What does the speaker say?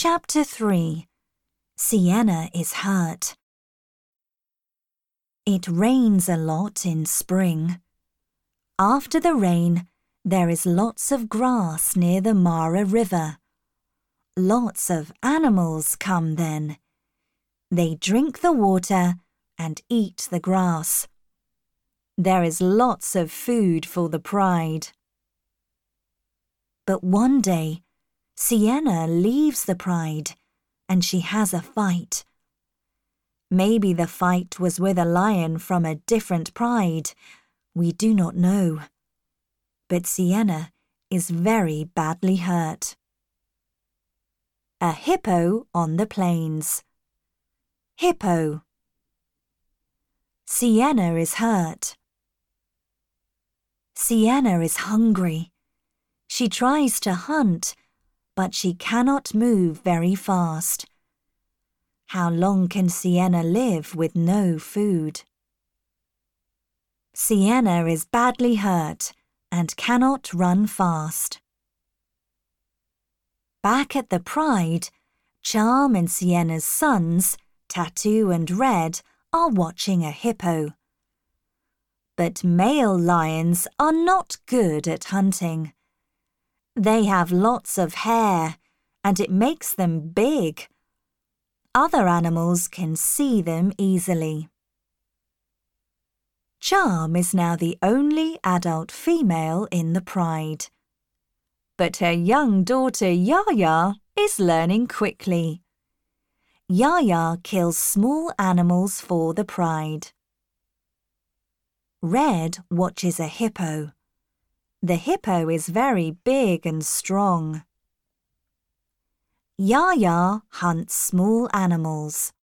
Chapter 3. Sienna is hurt. It rains a lot in spring. After the rain, there is lots of grass near the Mara River. Lots of animals come then. They drink the water and eat the grass. There is lots of food for the pride. But one day, Sienna leaves the pride and she has a fight. Maybe the fight was with a lion from a different pride. We do not know. But Sienna is very badly hurt. A hippo on the plains. Hippo. Sienna is hurt. Sienna is hungry. She tries to hunt, but she cannot move very fast. How long can Sienna live with no food? Sienna is badly hurt and cannot run fast. Back at the pride, Charm and Sienna's sons, Tattoo and Red, are watching a hippo. But male lions are not good at hunting. They have lots of hair, and it makes them big. Other animals can see them easily. Charm is now the only adult female in the pride. But her young daughter Yaya is learning quickly. Yaya kills small animals for the pride. Red watches a hippo. The hippo is very big and strong. Yaya hunts small animals.